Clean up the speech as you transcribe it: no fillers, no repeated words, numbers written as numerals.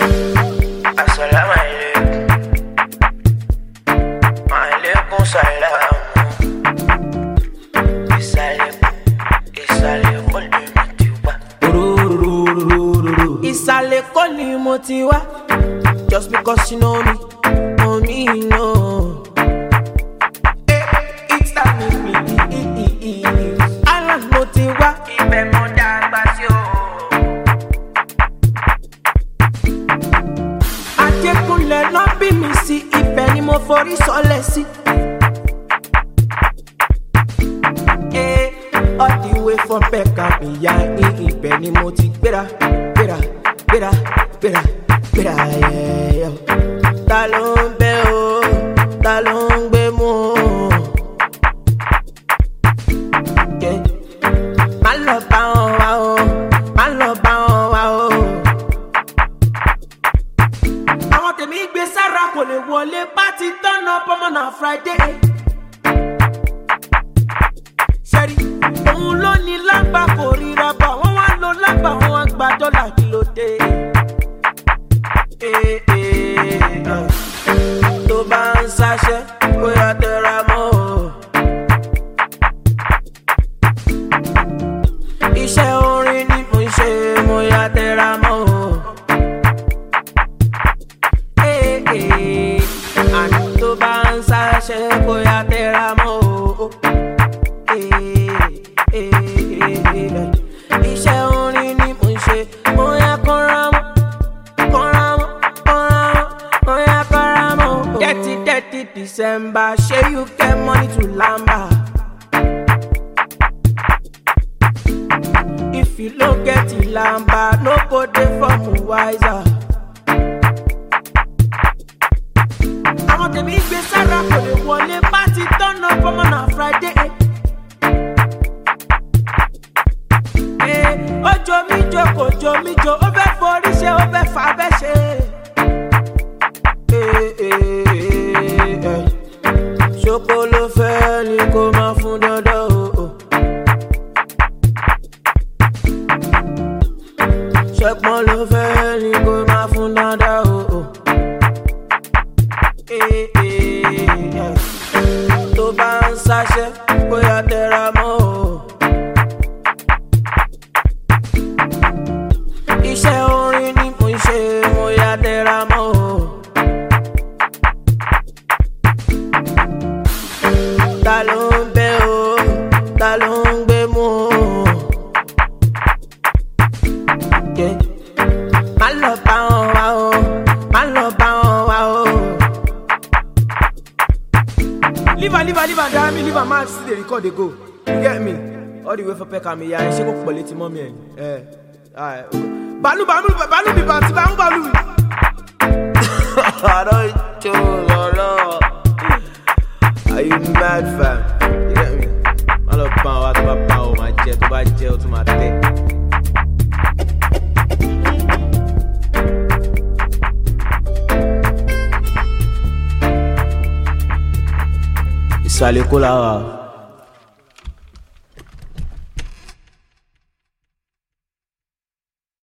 Assalamu alaikum. Alaikum salam. Ìsàlẹ̀ kọ́ ni mo ti wá. Just because you know me, no. It's that me. Island mo ti wá. Ibẹ̀ mo dàgbà sí o. Ajégúnlẹ̀ ló bí mi sí, ibẹ̀ ni mo forí sọlẹ̀ sí. All the way from Peckham, ibẹ̀ ni mo ti gbéra, yeah. Ta ló ń bẹ o, ta ló ń gbé mú o. Má lọ bá wọn wá o, má lọ bá wọn wá o. Àwọn tèmi gbé sára kò lè wọlé, bá ti turn up ọmọ náà Friday. Sẹ́rí, òun ló ní lágbà kò ríra bá, wọ́n wá lo lágbà, wọ́n wá gba dọ́là kí ló dé. Tó bá ń ṣaṣẹ́, bóyá tẹra mọ́ o. Iṣẹ́ orin ni mo ń ṣe, mo yá tẹra mọ́ o. Àní tó bá ń ṣaṣẹ́, bóyá tẹra mọ́ o. Iṣẹ́ orin ni mo ń ṣe, mo yá kọ́ra mọ́. Dirty December, shey you get money to lamba. If you don't get it lamba, no go dey for wiser. Àwọn tèmi gbé sára kò lè wọlé, bá ti turn up ọmọ náà Friday. Ojo mi jo kò jo mi jo, ó fẹ́ forí ṣe, ó fẹ́ fà bẹ́ ṣe. Ṣoko ló fẹ́ ni kó máa fún dandan o. Ṣẹ́pọ̀n ló fẹ́ ni kó máa fún dandan o. Tó bá ń ṣaṣẹ́, bóyá tẹra mọ́ o. Iṣẹ́ orin ni mo ń ṣe, mo yá tẹra mọ́ o. Ta ló ń bẹ o, ta ló ń gbé mú o. Má lọ bá wọn wá o, má lọ bá wọn wá o. Leave am, damn, leave am, man, still dey record dey go. You get me? All the way for Peckham, ya, ṣé kò pọ̀ létí mọ́ mi ẹ̀. Balu mi. I don't choose, Lord. Are you mad, fam? You get me? I love power, to my power, my jet, to my gel, to my tech. Ìsàlẹ̀ kó la wà.